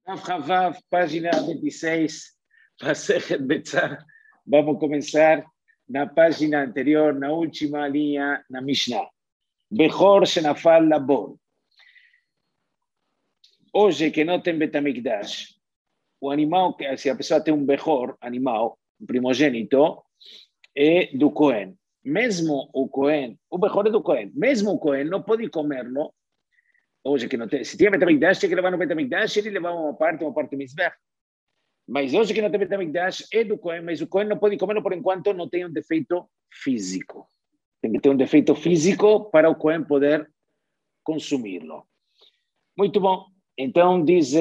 Havav, página 26, Masechet Betzah. Vamos a comenzar na página anterior, na última linha, na Mishnah. Bechor Shenafal Labor. Hoje, que não tem Betamikdash, o animal, se a pessoa tem Bechor, animal, primogênito, é do Cohen. Mesmo o Cohen, o Bechor é do Cohen, mesmo o Cohen não pode comer-lo. Hoje que não tem, se tinha Betamikdash, tinha que levar no Betamikdash, ele levava uma parte do Mizbech. Mas hoje que não tem Betamikdash, é do Cohen, mas o Cohen não pode comer por enquanto não tem um defeito físico. Tem que ter um defeito físico para o Cohen poder consumi-lo. Muito bom. Então diz...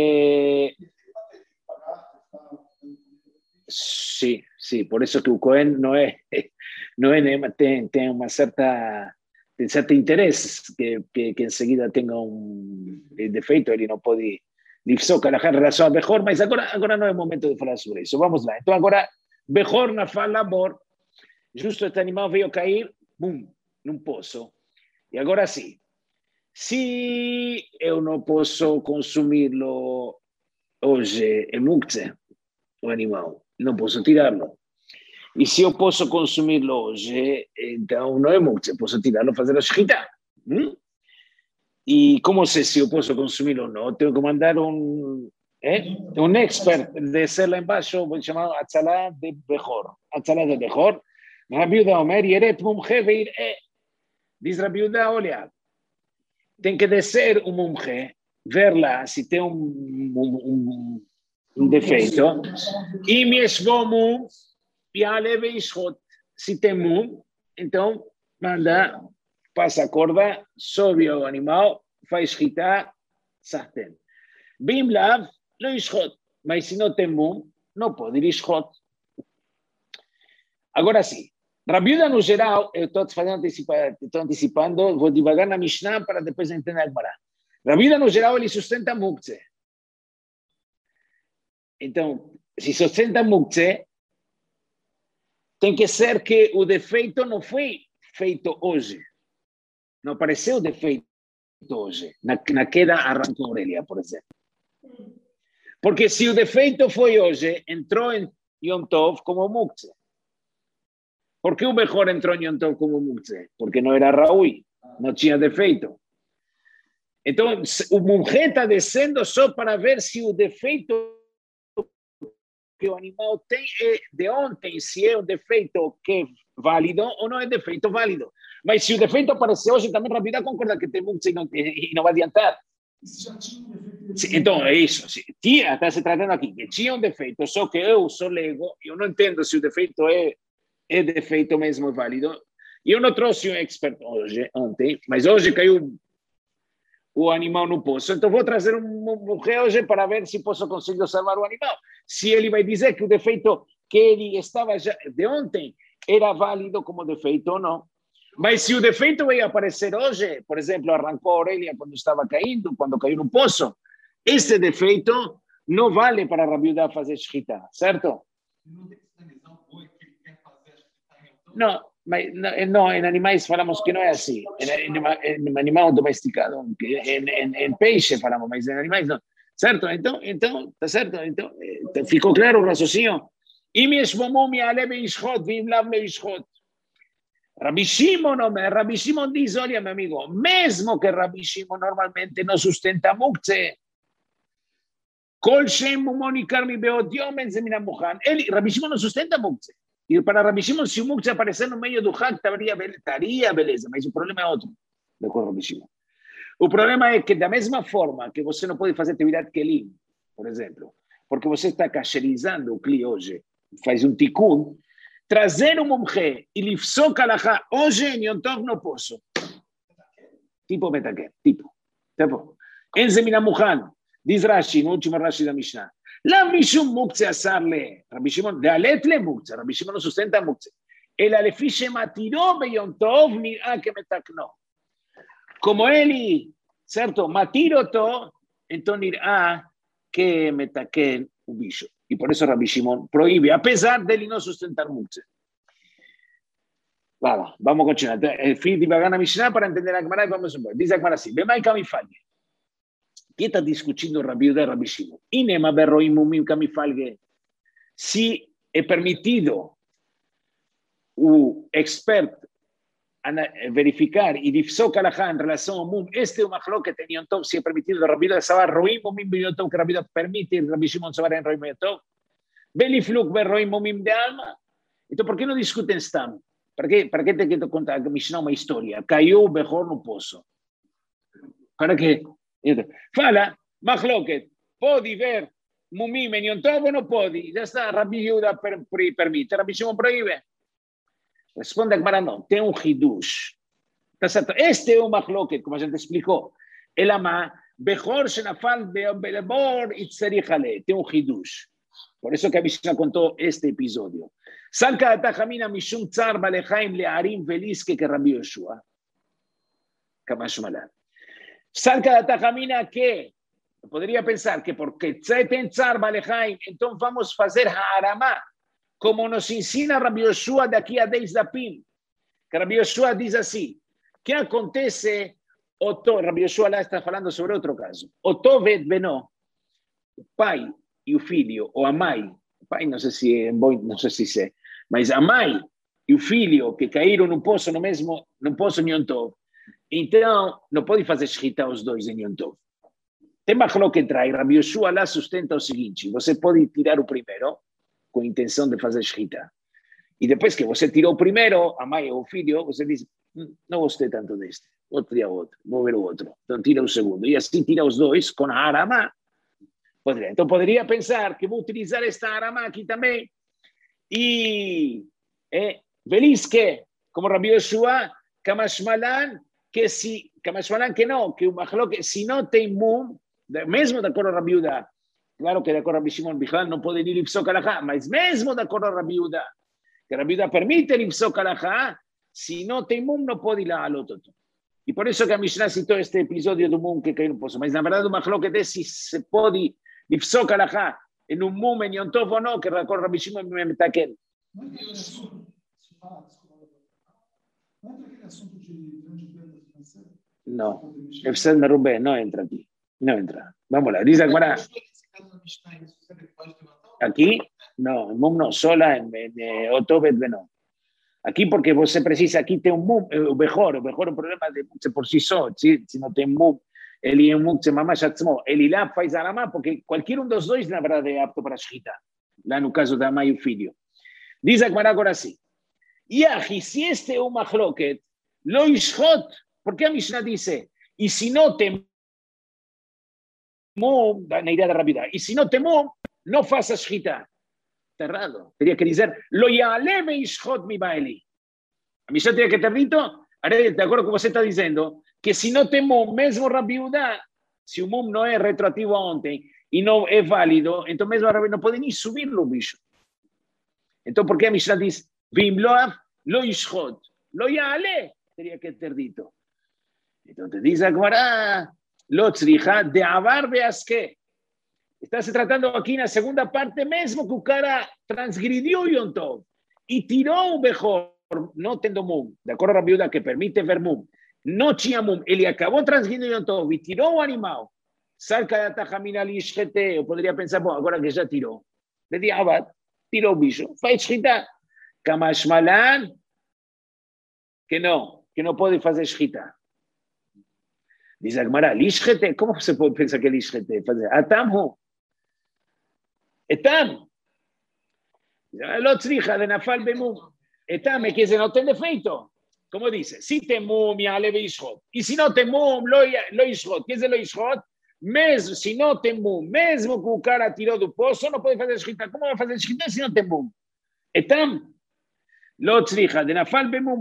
Sim, por isso que o Cohen não é tem uma certa... Tem certo interesse que enseguida tenha defeito, ele não pode lifsocar em relação a Bechor, mas agora não é o momento de falar sobre isso. Vamos lá. Então agora, Bechor Nafal Labor, justo este animal veio cair, bum, num poço. E agora sim, se eu não posso consumi-lo hoje, é muktzeh, o animal, não posso tirá-lo. E se eu posso consumi-lo hoje, então não é muktzeh, posso tirá-lo e fazer a shechita. E como sei se eu posso consumi-lo ou não, tenho que mandar um expert descer lá embaixo, vou chamar Atzalá de Bechor. Atzalá de Bechor. Rabi Yehuda Omer, Yeret mumche veir diz Rabi Yehuda, olha, tem que descer um mumche, ver lá se tem um defeito. E me esvomum, se tem mum, então manda, passa a corda, sobe o animal, faz shchita, sarten. Bim lav, não ishchot, mas se não tem mum, não pode ir ishchot. Agora sim, Rabi Yehuda no geral, eu estou antecipando, vou devagar na Mishnah para depois entender a Gemara. Rabi Yehuda no geral, ele sustenta muktzeh. Então, se sustenta muktzeh, tem que ser que o defeito não foi feito hoje. Não apareceu defeito hoje. Na queda arrancou a orelha, por exemplo. Porque se o defeito foi hoje, entrou em Yom Tov como muktzeh. Por que o Bechor entrou em Yom Tov como muktzeh? Porque não era Raui, não tinha defeito. Então, o mumche está descendo só para ver se o defeito que o animal tem de ontem, se é um defeito que é válido ou não é defeito válido. Mas se o defeito apareceu hoje, também Rabi Yehuda concorda que tem muito e não vai adiantar. Então, é isso. Está se tratando aqui que tinha um defeito, só que eu sou leigo, eu não entendo se o defeito é defeito mesmo é válido. E eu não trouxe um expert ontem, mas hoje caiu o animal no poço. Então vou trazer mulher hoje para ver se posso conseguir salvar o animal. Se ele vai dizer que o defeito que ele estava já de ontem era válido como defeito ou não. Mas se o defeito vai aparecer hoje, por exemplo, arrancou a orelha quando estava caindo, quando caiu no poço, esse defeito não vale para Rabi Yehuda fazer shchita, certo? Não, mas não, em animais falamos que não é assim. Em animal domesticado, em peixe falamos, mas em animais não. Certo? Então, tá certo? Então, ficou claro o raciocínio? E me esvomou, me aleve ishot, vim lav me ishot. Rabi Shimon diz, olha, meu amigo, mesmo que Rabi Shimon normalmente não sustenta muktzeh, kol shem mumoni karmi beot yomen zemina muhan. Rabi Shimon não sustenta muktzeh. E para Rabi Shimon, se o muktzeh aparecer no meio do hak, estaria beleza, mas o problema é outro, de acordo com Rabi Shimon. O problema é que, da mesma forma que você não pode fazer atividade kelim, por exemplo, porque você está kasherizando o kli hoje, faz um tikkun, trazer um mumche e lifsok halachá hoje em Yom Tov não posso. Tipo metaken, tipo. En zemina muhan, diz Rashi, no último Rashi da Mishnah. La mishum muktzeh asar le, Rabi Shimon, de alet le muktzeh, Rabi Shimon no sustenta muktzeh. El alefi shematiro be Yom Tov nirá que metakno. Como ele, certo, matiroto, então nirá que metaken o bicho. E por isso Rabi Shimon proíbe, apesar dele não sustentar muktzeh. Vamos continuar. Fui devagar na Mishnah para entender a Gemara e vamos embora. Diz a Gemara assim, Bemai Kamifalye. que está discutindo Rabi Yehuda e Rabi Shimon? Inema berroim mumim kamifalge. Se é permitido o expert verificar e difsok alahá em relação ao mum, este é uma machloket em Yom Tov, se é permitido Rabi Yehuda savar roim mumim ben Yom Tov, que Rabi Yehuda permite Rabi Shimon savar em roim ben Yom Tov, belifluk berroim mumim de alma. Então, por que não discutem Stam? Para que tem que contar a Mishnah uma história? Caiu o Bechor no poço. Para quê? Fala, machloket, pode ver mumim em Yom Tov ou não pode? Já está, Rabi Yehuda permite, Rabi Shimon proíbe. Responde a Gemara, não, tem um hidush. Tá certo? Este é o machloket, como a gente explicou. Elama, Bechor shenafal belebor itzerich ale. Tem um hidush. Por eso que a Mishnah contou este episódio. Salka atachamina mishum tzar balechaim learim veliske que Rabbi Yoshua. Kamash malan. Salka atachamina que poderia pensar que porque tem tzar balechaim, então vamos fazer ha'aramá, como nos ensina Rabbi Yoshua daqui a 10 dapim. Que Rabbi Yoshua diz assim, que acontece, Rabbi Yoshua lá está falando sobre outro caso. Otovet beno, o pai e o filho, ou a mãe, o pai não sei se é bom, não sei se é, mas a mãe e o filho que caíram no poço no poço em Yom Tov, então não pode fazer shchita os dois em Yom Tov. Tem machloket trai, Rabbi Yoshua lá sustenta o seguinte, você pode tirar o primeiro com a intenção de fazer shchita. E depois que você tirou o primeiro, a mãe ou o filho, você diz, não gostei tanto deste, vou tirar outro, vou ver o outro. Então tira o segundo. E assim tira os dois com a aramá. Então poderia pensar que vou utilizar esta aramá aqui também. E feliz que, como Rabbi Yoshua, Kamashmalan, que não, que o machloket, se não tem mum, mesmo de acordo a Rabbi Yehuda, claro que de acordo a Rabbi Shimon Bichal não pode ir lipsok alahá, mas mesmo de acordo a Rabbi Yehuda, que Rabbi Yehuda permite lipsok alahá, se não tem mum, não pode ir lá ao outro. E por isso que a Mishnah citou este episódio do mum que caiu no poço. Mas na verdade o machloket é se se pode lipsok alahá em um mum em Yom Tov ou não, que de acordo a Rabbi Shimon Metakel. Não entra aquele assunto, não entra aquele assunto de grande perda financeira? Não, Efsed Merubé não entra aqui. Não entra. Vamos lá, diz agora. Aqui, não, não, sola em Otovet Benó. Aqui porque você precisa, aqui tem um mum, o Bechor é um problema de mukse por si só, se não tem mum, ele é um mukse mamash atzmo, ele lá faz aramá, porque qualquer um dos dois, na verdade, é apto para shchita, lá no caso da mãe e o filho. Diz a Gemara agora assim, Yahi, se este é um machloket, lo ishchot, porque a Mishnah diz, e se não tem mum, na ideia da rabida, e se não tem mum, não faça shchita. Está errado. Teria que dizer, lo ya'ale me ishchot mi baeli. A Mishnah teria que ter dito, de acordo com o que você está dizendo, que se não tem mum, mesmo Rabbi Yehuda, se o mum não é retroativo a ontem e não é válido, então mesmo a Rabbi não pode nem subir no bicho. Então por que a Mishnah diz, vim loaf, lo ishchot, lo ya'ale, teria que ter dito. Então te diz agora, lo tzricha de avar beaske. Está se tratando aqui na segunda parte mesmo que o cara transgrediu Yom Tov e tirou o Bechor, não tendo mum, de acordo a Rabbi Yehuda que permite ver mum, não tinha mum, ele acabou transgredindo Yom Tov e tirou o animal, salca da tajamina li shchete, eu poderia pensar, bom, agora que já tirou, de diabat, tirou o bicho, faz shchita, Kamash malan, que não pode fazer shchita. Diz a Gemara, li shchete, como você pode pensar que li shchete? Fazer, atamhu. Etam, lo tzricha de nafal bemum. Etam é que se não tem defeito. Como diz, se tem mum, ya'ale ve'ishchot. E se não tem mum, lo ishchot. Que é lo ishchot? Mesmo se não tem mum, mesmo que o cara tirou do poço, não pode fazer shchita. Como vai fazer shchita se não tem mum? Etam, lo tzricha de nafal bemum.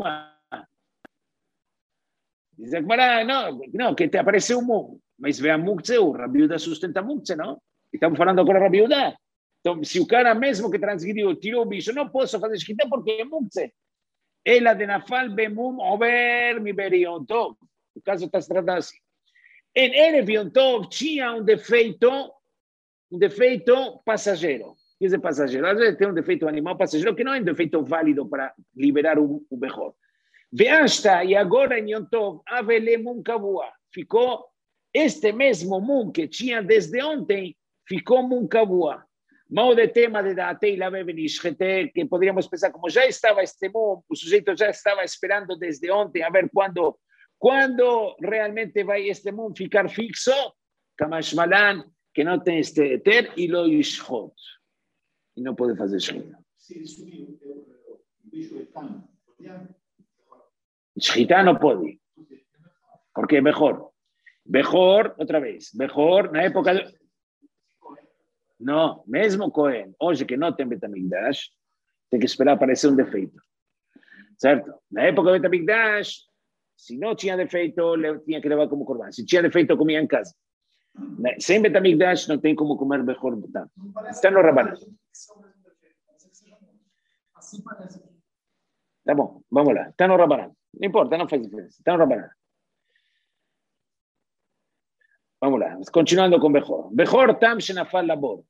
Diz a Gemara, não, que te apareceu mum. Mas vê a mukse, o Rabbi Yehuda sustenta mukse, não? Estamos falando agora do Rabbi Yehuda. Então, se o cara mesmo que transgrediu, tirou o bicho, não posso fazer shchita porque é mukse. Ela de nafal bemum over mi beri Yom Tov. O caso está se tratando assim. Em Erev Yom Tov tinha um defeito passageiro. Quer dizer passageiro? Às vezes tem um defeito animal passageiro que não é um defeito válido para liberar o Bechor. Veasta, e agora em Yom Tov, avele mum kavua. Ficou este mesmo mum que tinha desde ontem ficou mum kavua. Mal de tema de Daatei Lave Benishete, que poderíamos pensar, como já estava este mum, o sujeito já estava esperando desde ontem, a ver quando realmente vai este mum ficar fixo, Kamashmalan, que não tem este eter, e lo yishchot. E não pode fazer shchita. Shchita não pode. Porque é mejor. Mejor, outra vez. Mejor, na época... Não, mesmo Cohen, hoje que não tem Betamigdash, tem que esperar aparecer um defeito. Certo? Na época do Betamigdash, se não tinha defeito, tinha que levar como corban. Se tinha defeito, comia em casa. Sem Betamigdash, não tem como comer mejor. Está no Rabanan. Tá bom, vamos lá. Está no Rabanan. Não importa, não faz diferença. Está no Rabanan. Vamos lá, continuando com Bechor. Bechor tam shenafal labor.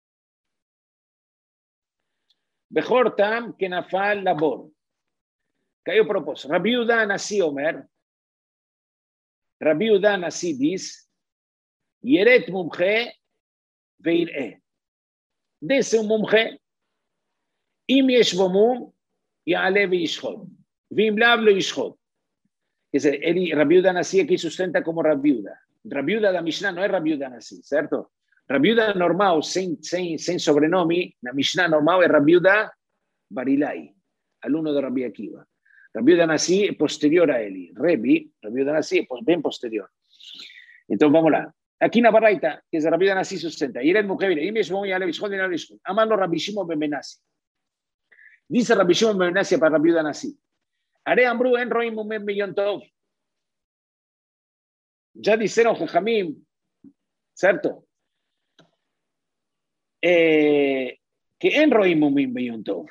Bechor tam que nafal labor. Caiu propósito. Rabi Yehuda Nasi Omer. Rabi Yehuda Nasi diz, Yeret mumche veir'e. Desce mumche, im yesh bo mum, ya'ale ve'yishchot. Vim lav lo yishchot. Quer dizer, ele, Rabi Yehuda Nasi aqui sustenta como Rabi Yehuda. Rabi Yehuda da Mishnah não é Rabi Yehuda Nasi, certo? Rabi Yehuda normal, sem sobrenome, na Mishnah normal é Rabi Yehuda Barilai, aluno de Rabi Akiva. Rabi Yehuda Nasi é posterior a ele. Rabi Yehuda Nasi é bem posterior. Então vamos lá. Aqui na Baraita, que é Rabi Yehuda Nasi sustenta. Irel Mukhavir, Imesh Bon Yale Vishchot Venal Vishchot. Amarlo Rabbi Shimon ben Menassi. Dice Rabbi Shimon ben Menassi para Rabi Yehuda Nasi. Are Amru en Roim Mumem Millon Tov. Ya disseram Jajamim, certo? Que en Roim Mumem Millon Tov.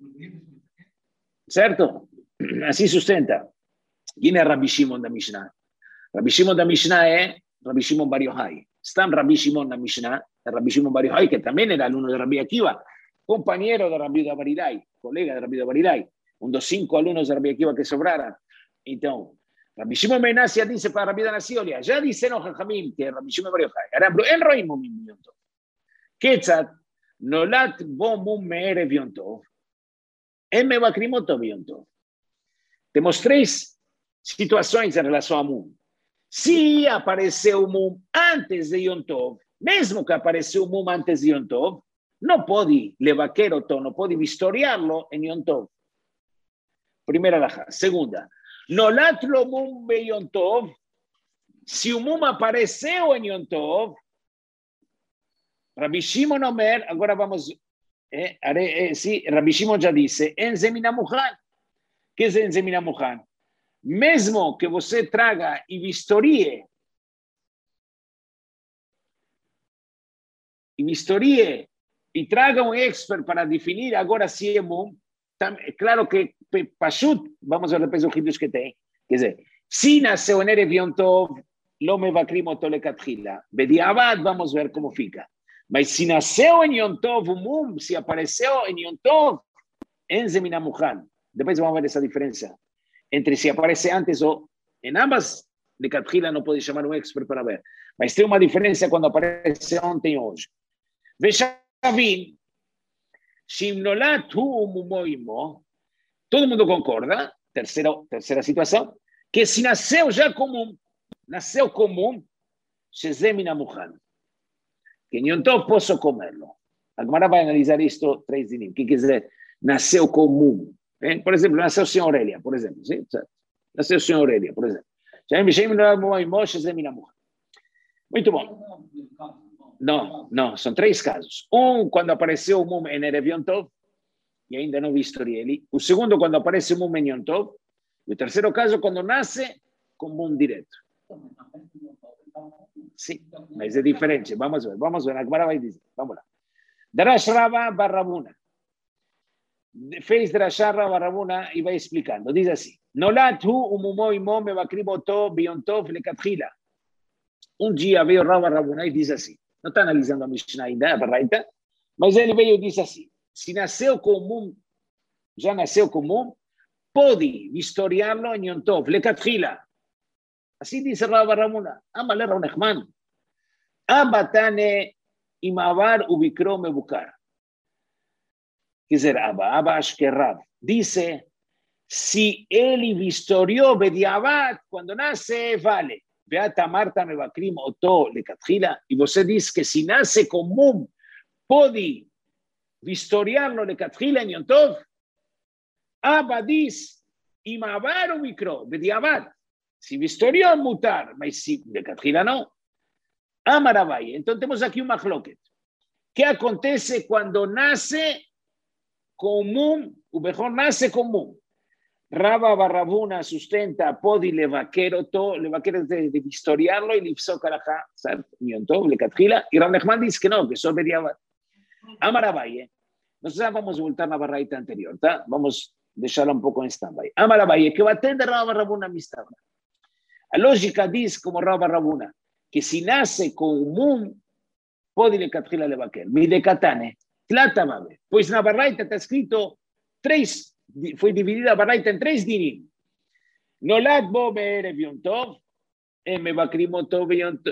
Certo? Assim sustenta. Quem é Rabbi Shimon da Mishnah? Rabbi Shimon da Mishnah é Rabbi Shimon Bar Yochai. Está Rabbi Shimon da Mishnah, é Rabbi Shimon Bar Yochai, que também era aluno de Rabbi Akiva, companheiro de Rabbi Yehuda Barilai, colega de Rabbi Yehuda Barilai, dos 5 alunos de Rabbi Akiva que sobraram. Então, Rabbi Shimon ben Menassi dice para Rabbi Yehuda Nasi, olha, já disseram Jajamim que Rabbi Shimon Bar Yochai. Arambro, en Roim Mumim Yom Tov. Ketzat, nolat bo mum me'erev Yom Tov, en mevakrim oto Yom Tov. Temos 3 situações em relação a mum. Se apareceu o mum antes de Yom Tov, mesmo que apareceu o mum antes de Yom Tov, não pode levaquer oto, não pode vistoriá-lo em Yom Tov. Primeira alahá. Segunda, nolat lo mum be Yom Tov, se o mum apareceu em Yom Tov, Rabbi Shimon Omer, agora vamos, sim, Rabbi Shimon já disse, en zeminamuchan. Que é en zeminamuchan? Mesmo que você traga e vistorie e traga um expert para definir agora se é mum, claro que Pashut, vamos a repetir os hitos que tem, quer dizer, se nasceu em Erev Yom Tov, lo mevakrim oto lekatchila, bediavad, vamos ver como fica. Mas se nasceu em Yom Tov, o mum, se apareceu em Yom Tov, en zeminamuchan. Depois vamos ver essa diferença entre se aparece antes ou em ambas, de Katchila não pode chamar um expert para ver. Mas tem uma diferença quando aparece ontem ou hoje. Veshavim, Shimnolat hu mumoimo, todo mundo concorda, terceira situação, que se nasceu já comum, Shezemina Muhan, que em Yom Tov posso comê-lo. A Gemara vai analisar isto 3 dinim. O que quer dizer nasceu comum? Por exemplo, nasceu sem orelha, por exemplo. Sim? Nasceu sem orelha, por exemplo. Muito bom. Não, são 3 casos. Um, quando apareceu o mum em Erev Yom Tov, e ainda não vistoriei ele. O segundo, quando aparece o mum em Yom Tov. E o terceiro caso, quando nasce com mum direto. Sim, mas é diferente. Vamos ver. Agora vai dizer. Vamos lá. Darash Rava bar Ravuna. Fez Drashá Rava Ravuna e vai explicando. Diz assim: Nolat hu umumo imo mevakrim oto biyom tov lekatchila. Dia veio Rava Ravuna e diz assim. Não está analisando a Mishnah ainda, a Baraita, mas ele veio e diz assim: se nasceu comum, já nasceu comum, pode vistoriá-lo em Yom Tov lekatchila. Así dice Rabba Ramuna. Amale Rav Nachman. Abatane imavar ubikro mebukar. ¿Qué es Abba? Abba Ashkerab. Dice, si él vistorió bediabat, cuando nace, vale. Beata Marta mebakrim oto lekatchila. Y vos dice que si nace con mum, podi vistoriarlo lekatchila en Yom Tov. Abba dice, imavar ubikro bediabat. Si vistorió mutar, mas si lekatchila no. Amarabay. Entonces tenemos aquí un machloket. ¿Qué acontece cuando nace común? O mejor, nace común. Rabba Barrabuna sustenta, podi levaquero todo, levaquero de historiarlo y lipsó caraja, ¿cierto? Le catgila. Y Rav Nachman dice que no, que eso vería. Amarabay. Nosotros vamos a voltar a la barraita anterior, ¿tá? Vamos a dejarla un poco en stand-by. Amarabay, que va a atender Rabba Barrabuna mistabra. La lógica dice, como Rabba Barrabuna, que si nace común, podi le catgila levaquero. Mi de catane, tlatamabe. Pues en la barraita está escrito tres. Fue dividida la baraita en tres dinim. Nolad bo be'erev Yom Tov, emevakrimoto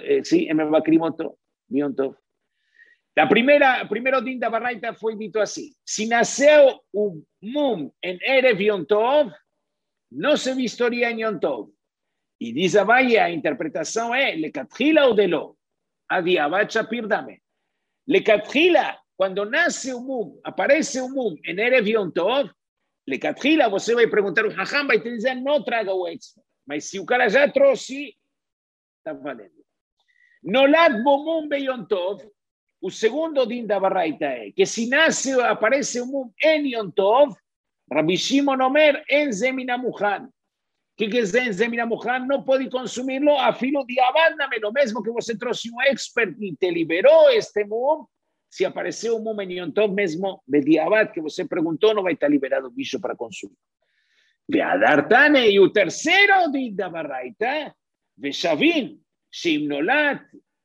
Yom Tov. Primero din de la baraita fue dito así. Si nació un mum en erev Yom Tov, no se vistoría en Yom Tov. Y dice vaya, interpretación es, le catgila o de lo. Adiabat Shapir dame. Le catgila, cuando nace un mum, aparece un mum en erev Yom Tov, le catgila, você vai perguntar o Hacham, vai te dizer, não traga o expert. Mas se o cara já trouxe, está valendo. Nolad bomum be Yom Tov, o segundo din da barraita é que se nasce, aparece um mum em Yom Tov, Rabbi Shimon Omer, en zemina muhan. Que é en zemina muhan? Não pode consumi-lo a filo de abándame, lo mesmo que você trouxe um expert e te liberou este mum. Se apareceu um mum em Yom Tov mesmo, bediabat, que você perguntou, não vai estar liberado o bicho para consumir. Ve'adartane, e o terceiro din da barraita, ve'shavin, sheim nolat,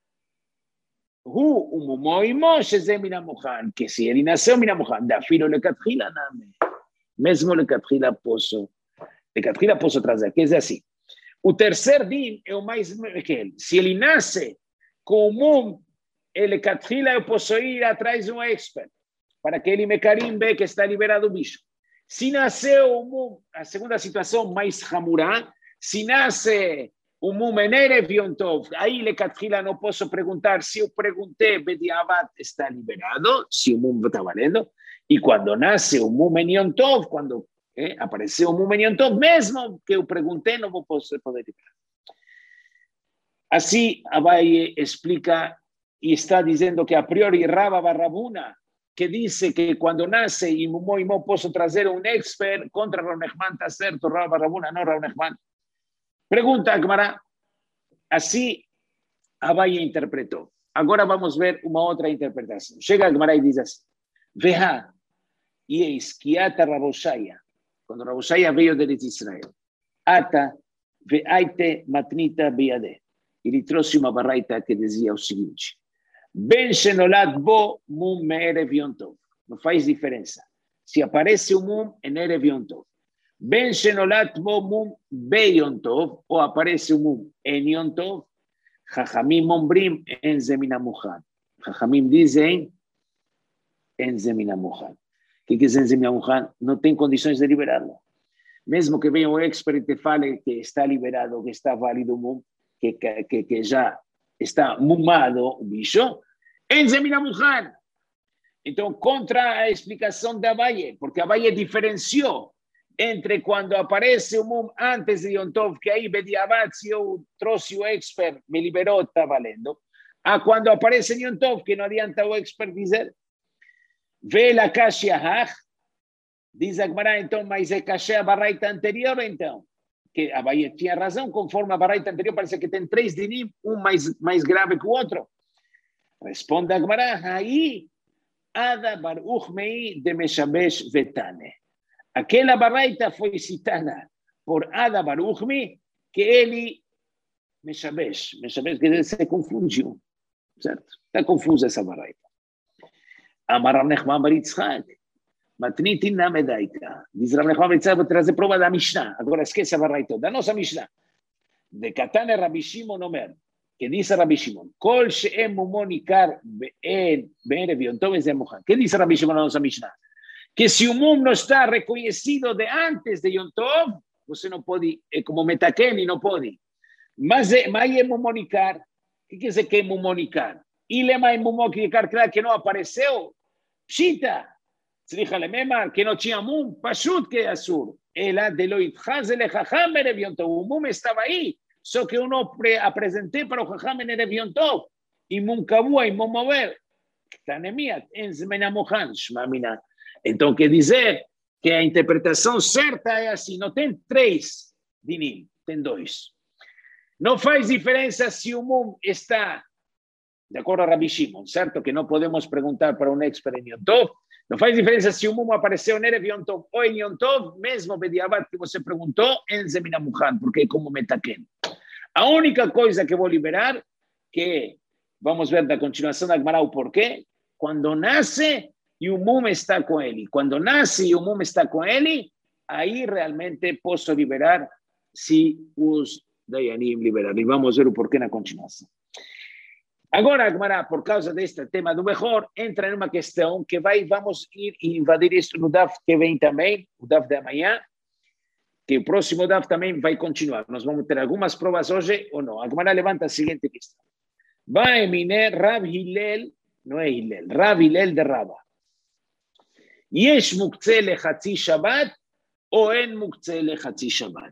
hu umumo imo, sheze minamuchan, que se ele nasceu minamuchan, da filo lecatchila name, mesmo lecatchila posso trazer, quer dizer assim, o terceiro din é o mais que ele, se ele nasce com mum, ele catfila, eu posso ir atrás de um expert para que ele me carimbe que está liberado o bicho. Se nasceu a segunda situação mais hamurá, se nasce um mum en erev Yom Tov, aí ele catfila não posso perguntar, se eu perguntei, bediabat está liberado, se o mum está valendo, e quando nasce o mum en Yom Tov, quando apareceu o mum en Yom Tov, mesmo que eu perguntei, não vou poder liberar. Assim, Abaye explica y está diciendo que a priori Rabba Barrabuna, que dice que cuando nace y mo puedo traer un expert contra Rav Nachman, está cierto, Rabba Barrabuna, no Rav Nachman. Pregunta Gemara, así Abaye interpretó. Ahora vamos a ver una otra interpretación. Llega Gemara y dice así, veja, y es que ata Raboshaya, cuando Raboshaya veo de Israel, ata veaite matnita biade. Y le trouxe una barraita que decía o seguinte, Ben Shenolad Bo Mum Me'erev Yom Tov. No faz diferença. Se aparece o mum em Erev Yom Tov. Ben Shenolad Bo Mum Be Yom Tov. Ou aparece o mum em Yom Tov. Chachamim ombrim en Zemina Muhan. Chachamim dizem en Zemina Muhan. O que é en Zemina Muhan? Não tem condições de liberá-lo. Mesmo que venha um expert e te fale que está liberado, que está válido o mum, que já está mumado o bicho, en Zemina Muhan. Então, contra a explicação de Abaye, porque Abaye diferenciou entre quando aparece o mum antes de Yom Tov, que aí bediabat, se eu trouxe o expert, me liberou, está valendo, a quando aparece em Yom Tov, que não adianta o expert dizer, vê la Kashia Hach, diz a Gemara, então, mas é Kashia a barraita anterior, então, que Abaye tinha razão, conforme a barraita anterior, parece que tem três dinim, um mais grave que o outro. Responde a Gemara, aí, Ada Baruch Mei de Meshabesh Vetane. Aquela barraita foi citada por Ada Baruch Mei, que ele Meshabesh quer dizer, se confundiu, certo? Está confusa essa barraita. Amar Rav Nachman bar Yitzchak, matnitin na medaita. Diz Rav Nachman bar Yitzchak, vou trazer prova da Mishnah. Agora esquece a barraita, da nossa Mishnah. de Katane Rabbi Shimon Omer, que dice Rabbi Shimon, Kol she'em mumon ikar be'erev Yom Tov es Mohan. ¿Qué dice Rabbi Shimon en nuestra Mishnah? Que si un mum no está reconocido de antes de Yom Tov, você não pode, como metaken y no puede. Mas é mumonicar. O que quer dizer que é mumonicar? Ele é mumonicar, claro que não apareceu. Pshita. Tzricha lememar, que não tinha mum. Pashut que é assur. Ela de lo itchaz ele chacham erev Yom Tov. O mum estava aí. Só que eu não apresentei para o chacham erev Yom Tov. E mum kavua e mum mover. Tanemiat. En zmena mohan. Shmamina. Então quer dizer que a interpretação certa é assim. Não tem 3 dinim. Tem 2. Não faz diferença se o mum está, de acordo a Rabbi Shimon, certo? Que não podemos perguntar para um expert em Yom Tov. Não faz diferença se o mum apareceu em Erev Yom Tov ou em Yom Tov, mesmo Bediabat que você perguntou, em Zemina Muhan, porque é como Metaken. A única coisa que vou liberar, que vamos ver da continuação da Gemara o porquê, quando nasce e o mum está com ele. Quando nasce e o mum está com ele, aí realmente posso liberar se os Dayanim liberar. E vamos ver o porquê na continuação. Agora, Agmará, por causa deste tema do Bechor, entra numa questão que vamos ir invadir isto no DAF que vem também, o DAF de amanhã, que o próximo DAF também vai continuar. Nós vamos ter algumas provas hoje ou não. Agmará levanta a seguinte questão. Vai miner Rav Hillel, não é Hillel, Rav Hillel de Rava. Yesh muktzeh lechatzi Shabbat ou en muktzeh lechatzi Shabbat?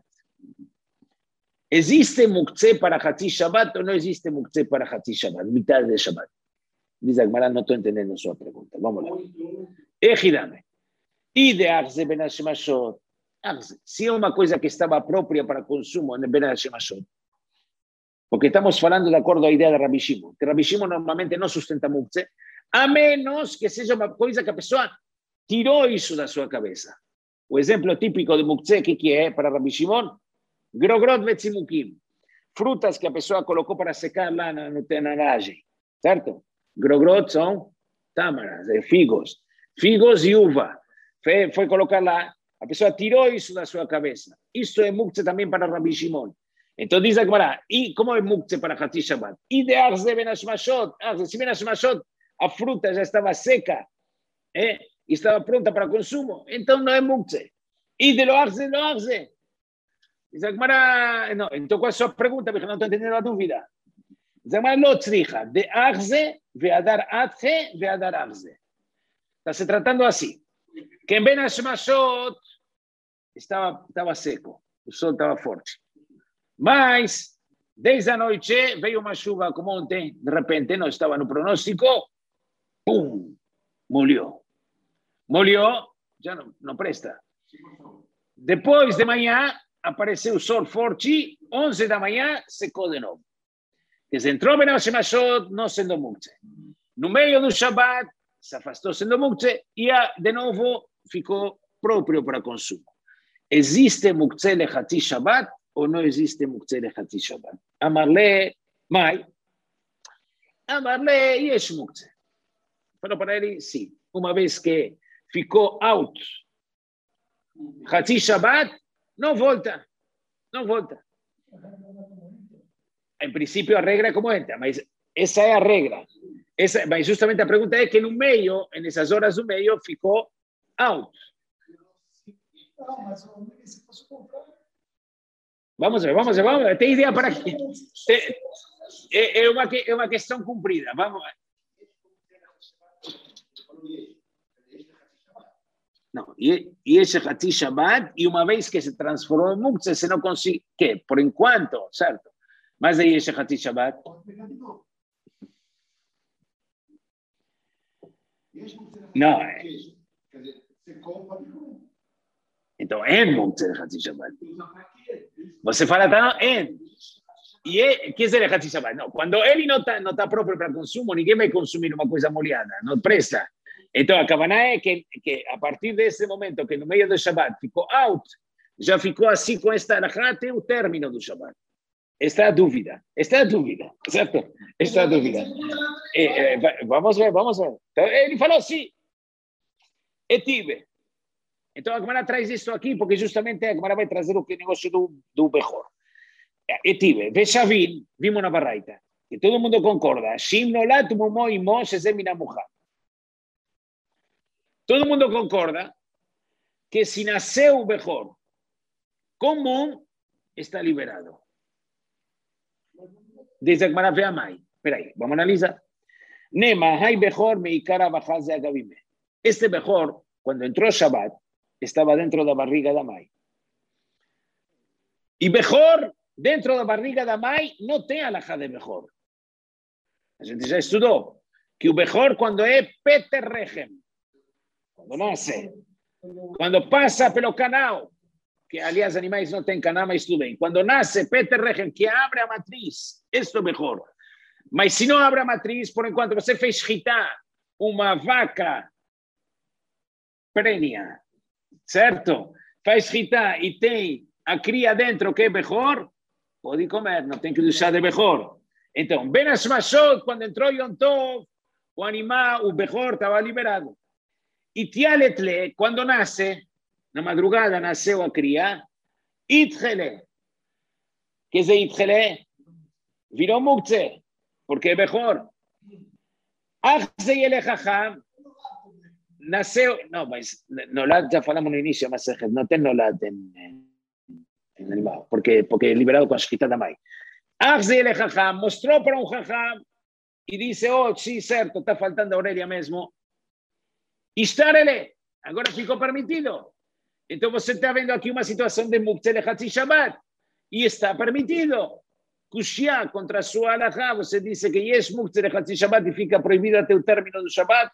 ¿Existe muktzeh para Hatzi Shabbat o no existe muktzeh para Hatzi Shabbat? Mitad de Shabbat. Dice Agmará, no estoy entendiendo su pregunta. Vamos a ver. Ejidame. Y de Arze Ben Hashemashot. Si es una cosa que estaba propia para consumo en Ben Hashemashot. Porque estamos hablando de acuerdo a la idea de Rabbi Shimon. Que Rabbi Shimon normalmente no sustenta muktzeh, a menos que sea una cosa que la persona tiró eso de su cabeza. O ejemplo típico de muktzeh, ¿qué es para Rabbi Shimon? Grogrot vetzimukim, frutas que a pessoa colocou para secar lá no tenaragem, certo? Grogrot são tâmaras, figos e uva. Foi colocar lá, a pessoa tirou isso da sua cabeça. Isso é muktzeh também para Rabbi Shimon. Então diz a Gemara, e como é muktzeh para Hatzi Shabbat? E de Arze Ben Hashemashot, se Ben Hashemashot, a fruta já estava seca, e estava pronta para consumo, então não é muktzeh. E de lo Arze. Dice Agmará, no, entonces ¿cuál es su pregunta? Porque no estoy entendiendo la dúvida. Dice Agmará, lo tzricha, de arze, veadar atje, veadar arze. Está se tratando así, que en Ben Hashemashot estaba seco, o sol estaba fuerte. Mas, desde a noite, veio uma chuva como ontem, de repente, não estava no pronóstico, pum, molhou. Molhou, já não presta. Depois de manhã, apareceu o sol forte, 11 da manhã, secou de novo. Que se entrou Ben Hashemashot, não sendo muktzeh. No meio do Shabbat, se afastou sendo muktzeh, e de novo ficou próprio para consumo. Existe muktzeh lechatzi Shabbat ou não existe muktzeh lechatzi Shabbat? Amarle, mai. Amarle, yesh muktzeh. Falou para ele, sim. Uma vez que ficou out, Hatzi Shabbat, não volta. Em princípio, a regra é como entra, mas essa é a regra. Mas justamente a pergunta é que no meio, nessas horas do meio, ficou out. Vamos ver. Tem ideia para aqui. É uma questão cumprida. Vamos ver. Não, e esse Hatzi Shabbat, e uma vez que se transformou em muktzeh, você não consegue, que por enquanto, certo? Mas aí esse Hatzi Shabbat. Não, então, em muktzeh Hatzi Shabbat. Você fala, tá, em. E que é Hatzi Shabbat? Não, quando ele não está próprio para consumo, ninguém vai consumir uma coisa molhada, não presta. Então, a Kavaná é que a partir desse momento, que no meio do Shabbat ficou out, já ficou assim com esta alahá até o término do Shabbat. Esta é a dúvida, certo? Esta é a dúvida. Vamos ver. Então, ele falou sim. Etive. Então, a Gemara traz isso aqui, porque justamente a Gemara vai trazer o negócio do Bechor. Etive, Veshavin, vimos una barraita, que todo el mundo concorda. Shim nolat mumo y mo shezem min hamujan. Todo el mundo concorda que si nace un mejor común, está liberado. Desde Agmará ve a Mai. Espera ahí, vamos a analizar. Nema, hay mejor, me ikara bajaz de agavime. Este mejor, cuando entró Shabbat, estaba dentro de la barriga de Amai. Y mejor, dentro de la barriga de Amai, no te alhaja de mejor. La gente ya estudió que un mejor cuando es Peter Regem, cuando nace, cuando pasa pelo canao, que aliás animales no tienen canama y estudian, cuando nace Peter Regem, que abre a matriz, esto es mejor. Mas se não abre a matriz, por enquanto você fez shchita, uma vaca prenha, certo? Faz shchita e tem a cria dentro que é melhor, pode comer, não tem que deixar de melhor. Então, Ben Hashmashot, quando entrou Yom Tov, o animal, o melhor, estava liberado. E Tialetle, quando nasce, na madrugada nasceu a cria, Itchele. Que é Itchele? Virou Muktzeh. Porque é melhor. Nasceu. Não, mas Nolad já falamos no início, mas não tem Nolad em animal, porque é liberado com a escrita da mãe. Mostrou para um Jajam e disse: oh, sim, certo, está faltando a orelha mesmo. Estarele, agora ficou permitido. Então você está vendo aqui uma situação de Muktzeh Lechatzi Shabbat e está permitido. Kushia contra a sua alahá, você disse que Yesh Muktzeh Lechatzi Shabbat e fica proibido até o término do Shabbat.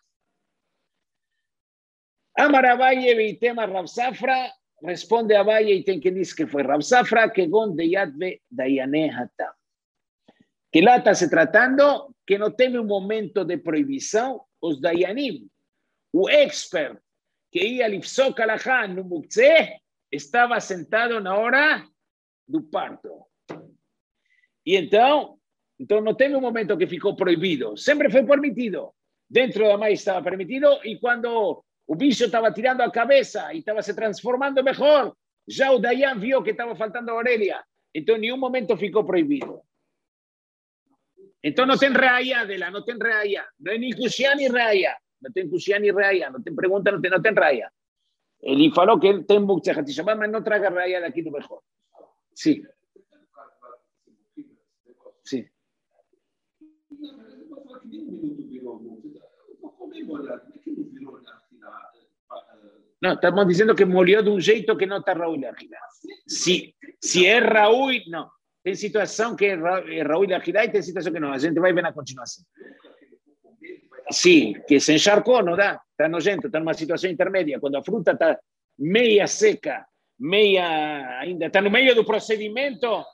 Amar Abaye Veitema Rav Safra, responde Abaye e tem que dizer que foi Rav Safra, que gon de Yadve Dayane Hatam. Que lá está se tratando que não teve um momento de proibição, os Dayanim, o expert que ia lifsok alahá no Muktzeh, estava sentado na hora do parto. E então não teve um momento que ficou proibido, sempre foi permitido. Dentro da mãe estava permitido e quando o bicho estava tirando a cabeça e estava se transformando melhor, já o Dayan viu que estava faltando a orelha. Então, em nenhum momento ficou proibido. Então, não tem reaya dela, não tem reaya. Não é nem Kushia nem reaya. Não tem Kushia nem reaya. Não tem pergunta, não tem reaya. Ele falou que ele tem Muktzeh Lechatzi Shabbat, mas não traga reaya daqui do melhor. Sim. Sim. Não, estamos dizendo que molhou de um jeito que não está Raúl Agilá. Se é Raúl, não. Tem situação que é Raúl Agilá e tem situação que não. A gente vai ver na continuação. Sim, que se encharcou, não dá. Está nojento, está numa situação intermédia. Quando a fruta está meia seca, meia ainda, está no meio do procedimento,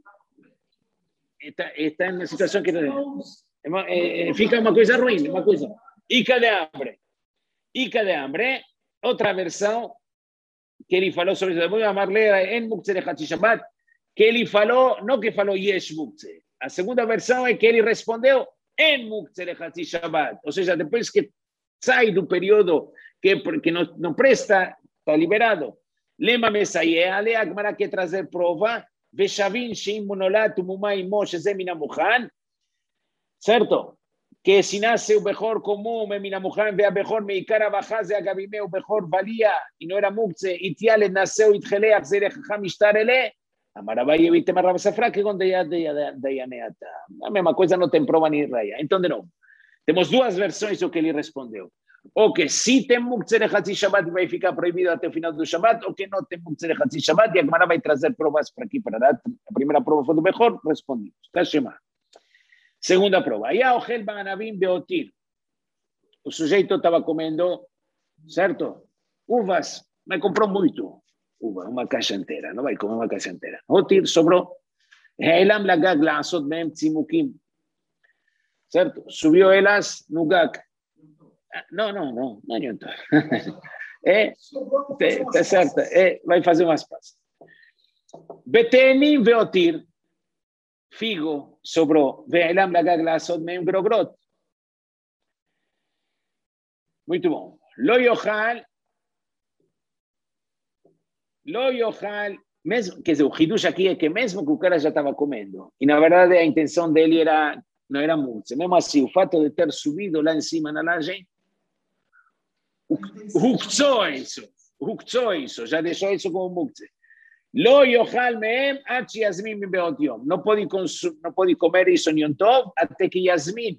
está em uma situação que fica uma coisa ruim, uma coisa. Ica de hambre. Outra versão que ele falou sobre isso, vou chamar-lhe em Muktzeh Lechatzi Shabbat, que ele falou, não que falou Yesh Muktzeh. A segunda versão é que ele respondeu em Muktzeh Lechatzi Shabbat. Ou seja, depois que sai do período que não presta, está liberado. Lema Messaye, Ale Agmará quer trazer prova, Veshavin Sheim Monolat Umumai Moshe Zemina Muhan, certo? Que si nace un mejor común, me mina mujer, vea mejor, me icara bajase a gabime, un mejor valía, y no era muktzeh, y tiale naseu, y tjele, axere, jamistarele, amarabaye, evite, marraba safra, que donde ya de yaneata. A mesma coisa não tem prova nem raya. Então, de novo, temos duas versões o que ele respondeu. Ou que se tem Muktzeh Lechatzi Shabbat vai ficar proibido até o final do Shabbat, ou que não tem Muktzeh Lechatzi Shabbat, e a Gemara vai trazer provas para aqui, para dar. A primeira prova foi do mejor, respondimos. Está chamado. Segunda prova. Aí a Ogel Banavim Beotir. O sujeito estava comendo, certo? Uvas, mas comprou muito. Uva, uma caixa inteira. Não vai comer uma caixa inteira. Otir sobrou. Helam lagag laasot mehem tzimukim. Certo? Subiu elas no gag. Não adianta. Tá certo. Vai fazer umas passas. Betenim Beotir. Figo sobrou. Ve'elam lagag laasot mehem grogrot. Muito bom. Lo yochal mesmo, quer dizer, o hidush aqui é que mesmo que o cara já estava comendo, e na verdade a intenção dele não era muktzeh, mesmo assim, o fato de ter subido lá em cima na laje, huktzou isso, já deixou isso como muktzeh. Lo yochal mehem ad yasmin min beot yom. Não pode comer isso em Yom Tov até que Yasmin,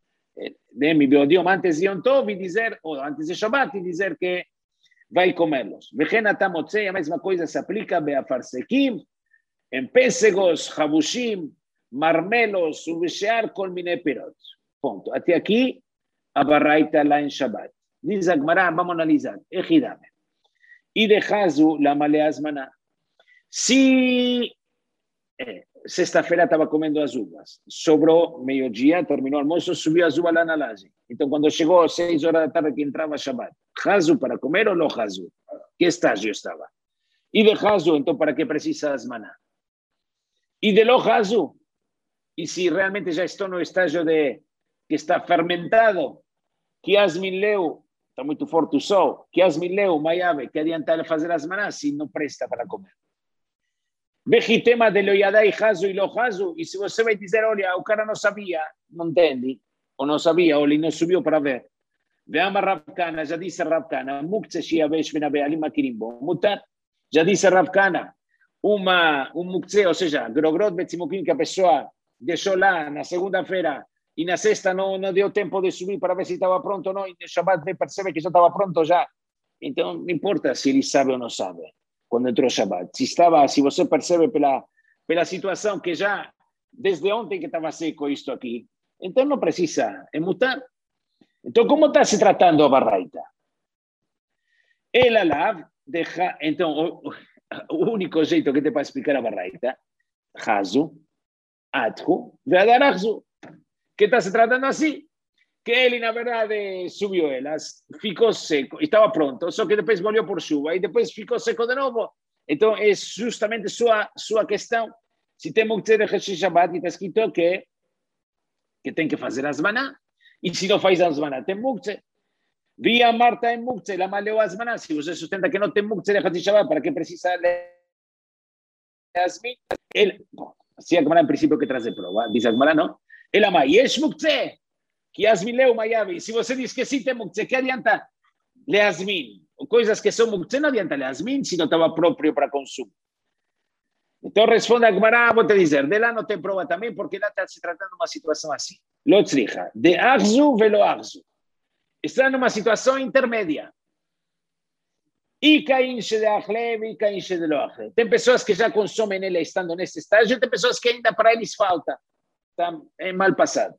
mi beot yom, antes de Yom Tov, e dizer, ou antes de Shabbat, e dizer que vai comê-los. Vechen atamotzei, a mesma coisa se aplica beafarsekim, em pêssegos, chabushim, marmelos, ubeshear, kol minei pirot. Ponto. Até aqui, a baraita lá em Shabbat. Diz a Gemara, vamos analisar. Ejidame. E de Hazu, la maleazmaná. Se sexta-feira estava comendo as uvas, sobrou meio-dia, terminou o almoço, subiu as uvas lá na laje. Então, quando chegou às 6 horas da tarde que entrava Shabbat, Hazu para comer ou não Hazu? Que estágio estava? E de Hazu, então, para que precisa as maná? E de lo Hazu? E se realmente já estou no estágio de que está fermentado, que Asmin leu, está muito forte o sol, que Asmin leu, maiave, que adianta fazer as maná se não presta para comer? Vejitema de loyadai hazu e lo hazu, e se você vai dizer, olha, o cara não sabia, não entende, ou não sabia, ou ele não subiu para ver. Veama Ravkana, já disse Ravkana, muktzeh shiavesh venabe alim akirimbo, mutar, já disse Ravkana, muktzeh, ou seja, grogrot betzimukim que a pessoa deixou lá na segunda-feira e na sexta não deu tempo de subir para ver se estava pronto ou não, e no Shabbat percebe que já estava pronto já. Então, não importa se ele sabe ou não sabe. Quando entrou Shabbat. Se você percebe pela situação que já, desde ontem que estava seco isto aqui, então não precisa emutar. Então, como está se tratando a baraita? Ela lá deixa, então, o único jeito que te para explicar a baraita, Hazu, Adhu, Veadarachzu, que está se tratando assim, que ele, na verdade, subiu elas, ficou seco, estava pronto, só que depois molhou por chuva, e depois ficou seco de novo. Então, é justamente sua questão. Se tem muktzeh de Hashish Shabbat, está escrito que tem que fazer as maná, e se não faz as maná, tem muktzeh. Via Marta em muktzeh, ela malhou as maná. Se você sustenta que não tem muktzeh de Hashish Shabbat, para que precisa ler as minas? Assim a Gemara, em princípio, que traz a prova. Diz a Gemara, não? Ela mais, yesh muktzeh. Que Yasmin leu Mayavi, se você diz que sim tem muktzeh, que adianta Leasmin? Coisas que são muktzeh, não adianta Leasmin se não estava próprio para consumo. Então responde a Gemara, vou te dizer, de lá não tem prova também, porque lá está se tratando de uma situação assim. Lo tzricha, de achzu velo achzu. Está numa situação intermédia. E cainche de achlev e cainche de lo achlev. Tem pessoas que já consomem ele estando nesse estágio, tem pessoas que ainda para eles falta. Está mal passado.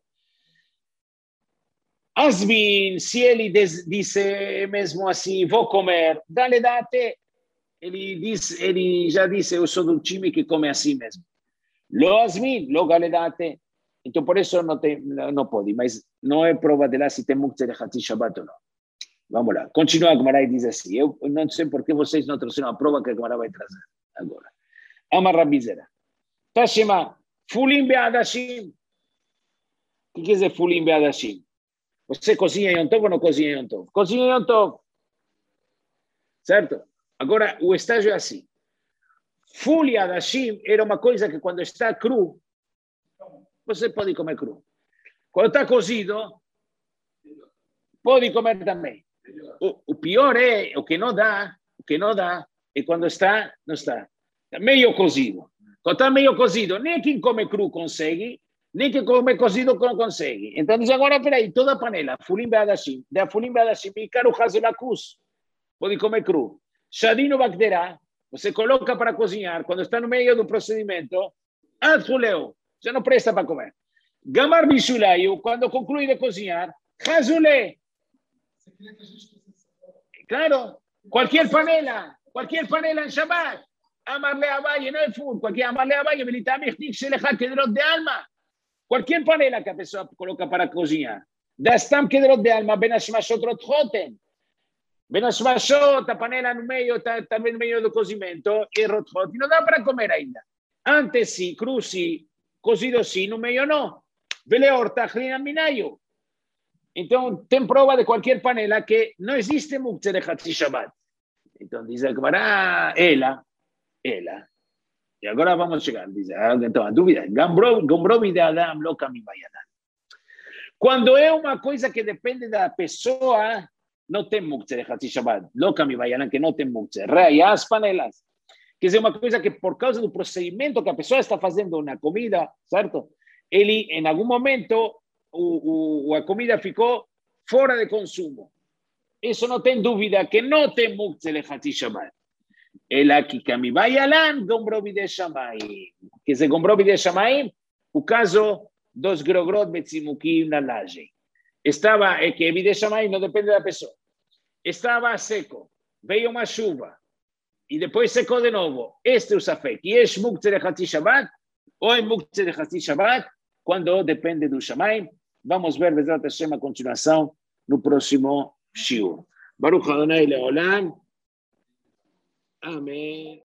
Asmin, se ele disse mesmo assim, vou comer, dá-lhe date. Ele já disse, eu sou do time que come assim mesmo. Lo Asmin, lo dá-lhe date. Então, por isso não pode, mas não é prova de lá se tem muktzeh de Hatzi Shabbat ou não. Vamos lá. Continua a Gemara e diz assim, eu não sei por que vocês não trouxeram a prova que a Gemara vai trazer agora. Amar Rabizera. Tashema, fulim be'adashim. O que quer dizer fulim be'adashim? Você cozinha em Yom Tov ou não cozinha em Yom Tov? Cozinha em Yom Tov. Certo? Agora, o estágio é assim. Fulha Adashim era uma coisa que quando está cru, você pode comer cru. Quando está cozido, pode comer também. O pior é, o que não dá, é quando está, não está. Está meio cozido. Quando está meio cozido, nem quem come cru consegue, nem que come cozido não consegue. Então diz agora, peraí, toda a panela, fulim be'adashim, da fulim be'adashim, e caro hazelakus, pode comer cru. Shadino bacterá, você coloca para cozinhar, quando está no meio do procedimento, adhuleu, já não presta para comer. Gamar bishulayu, quando conclui de cozinhar, hazule. Claro, qualquer panela em Shabbat, amarle a Valle, no é fundo, qualquer amarle a Valle, militar, se le kedrot de alma. Qualquer panela que a pessoa coloca para cozinhar. Dastam kedrot de alma, ben ashmashot rotchoten. Ben ashmashot, a panela no meio, também no meio do cozimento, e rotchot. Não dá para comer ainda. Antes sim, cru sim, cozido sim, no meio não. Vele horta, chlina minayo. Então, tem prova de qualquer panela que não existe muktzeh de Hatzi Shabbat. Então, diz a Gemara, ela, ela. E agora vamos chegar. Diz, então, a dúvida. Gombrov de Adam, loca mi bayanan. Quando é uma coisa que depende da pessoa, não tem muktzeh de Hatzi Shabbat. Loca mi bayanan, que não tem muktzeh. Reais, panelas. Quer dizer, uma coisa que por causa do procedimento que a pessoa está fazendo na comida, certo? Ele, em algum momento, a comida ficou fora de consumo. Isso não tem dúvida que não tem muktzeh de Hatzi Shabbat. Ela que kami bayalan, gombrov de Shamayim. Quer dizer, gombrov de Shamayim, o caso dos grogrot betzimukim na laje. Estava, é que de Shamayim não depende da pessoa. Estava seco, veio uma chuva, e depois secou de novo. Este é o safek. E é muktzeh de Hatzi Shabbat, ou é muktzeh de Hatzi Shabbat, quando depende do Shamayim. Vamos ver, Bezrat Hashem, a continuação no próximo shiur. Baruch Adonai Leolam. Amém.